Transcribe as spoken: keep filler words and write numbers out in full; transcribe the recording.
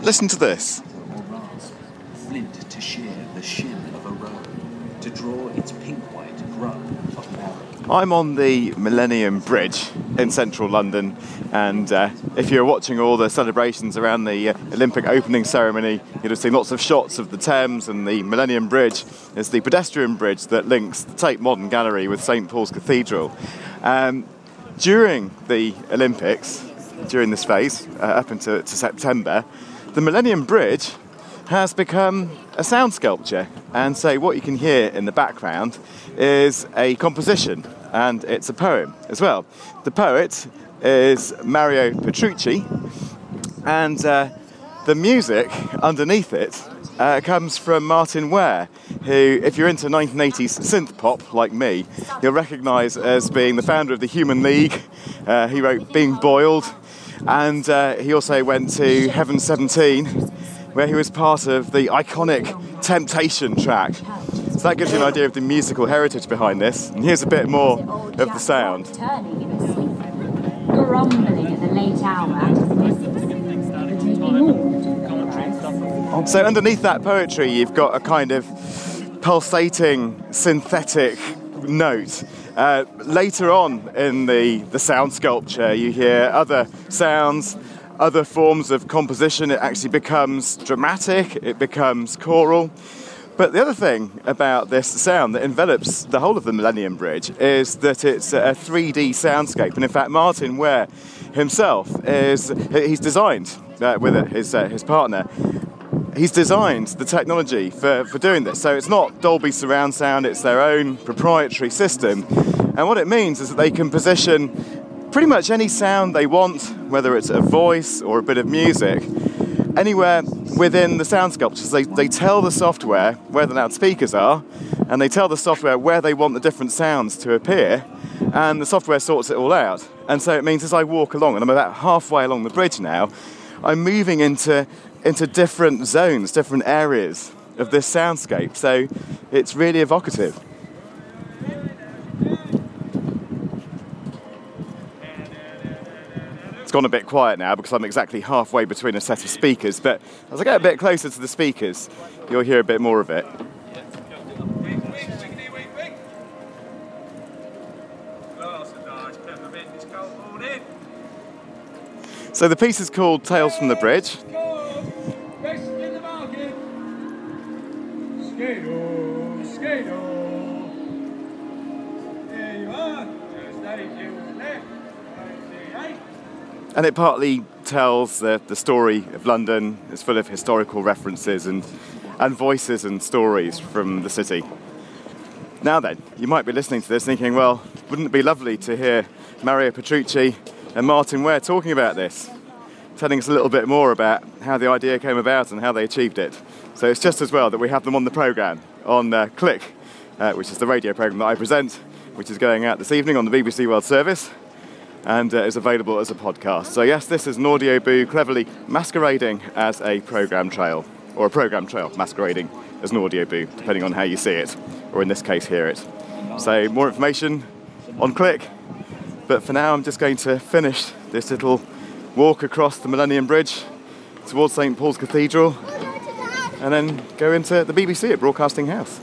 Listen to this. Or rasp, flint to shear the shin of a roe, to draw its pink-white grub of marrow. I'm on the Millennium Bridge in central London, and uh, if you're watching all the celebrations around the uh, Olympic opening ceremony, you'll have seen lots of shots of the Thames, and the Millennium Bridge is the pedestrian bridge that links the Tate Modern Gallery with Saint Paul's Cathedral. Um, during the Olympics, during this phase, uh, up into to September, the Millennium Bridge has become a sound sculpture, and so what you can hear in the background is a composition, and it's a poem as well. The poet is Mario Petrucci, and uh, the music underneath it uh, comes from Martin Ware, who, if you're into nineteen eighties synth pop like me, you'll recognise as being the founder of the Human League. Uh, he wrote Being Boiled, and uh, he also went to Heaven seventeen, where he was part of the iconic Temptation track. So that gives you an idea of the musical heritage behind this. And here's a bit more of the sound. Grumbling at the late hour. So underneath that poetry, you've got a kind of pulsating synthetic note. Uh, later on in the, the sound sculpture, you hear other sounds, other forms of composition. It actually becomes dramatic, it becomes choral. But the other thing about this sound that envelops the whole of the Millennium Bridge is that it's a three D soundscape. And in fact, Martin Ware himself is, he's designed uh, with it, his, uh, his partner, he's designed the technology for, for doing this. So it's not Dolby surround sound, it's their own proprietary system. And what it means is that they can position pretty much any sound they want, whether it's a voice or a bit of music, anywhere within the sound sculptures. They, they tell the software where the loudspeakers are, and they tell the software where they want the different sounds to appear, and the software sorts it all out. And so it means as I walk along, and I'm about halfway along the bridge now, I'm moving into, into different zones, different areas of this soundscape. So it's really evocative. Gone a bit quiet now because I'm exactly halfway between a set of speakers, but as I get a bit closer to the speakers, you'll hear a bit more of it. So the piece is called Tales from the Bridge. And it partly tells the, the story of London. It's full of historical references and, and voices and stories from the city. Now then, you might be listening to this thinking, well, wouldn't it be lovely to hear Mario Petrucci and Martin Ware talking about this, telling us a little bit more about how the idea came about and how they achieved it. So it's just as well that we have them on the programme, on uh, Click, uh, which is the radio programme that I present, which is going out this evening on the B B C World Service, and uh, is available as a podcast. So yes, this is an audio boo cleverly masquerading as a programme trail, or a programme trail masquerading as an audio boo, depending on how you see it, or in this case, hear it. So more information on Click, but for now I'm just going to finish this little walk across the Millennium Bridge towards Saint Paul's Cathedral, and then go into the B B C at Broadcasting House.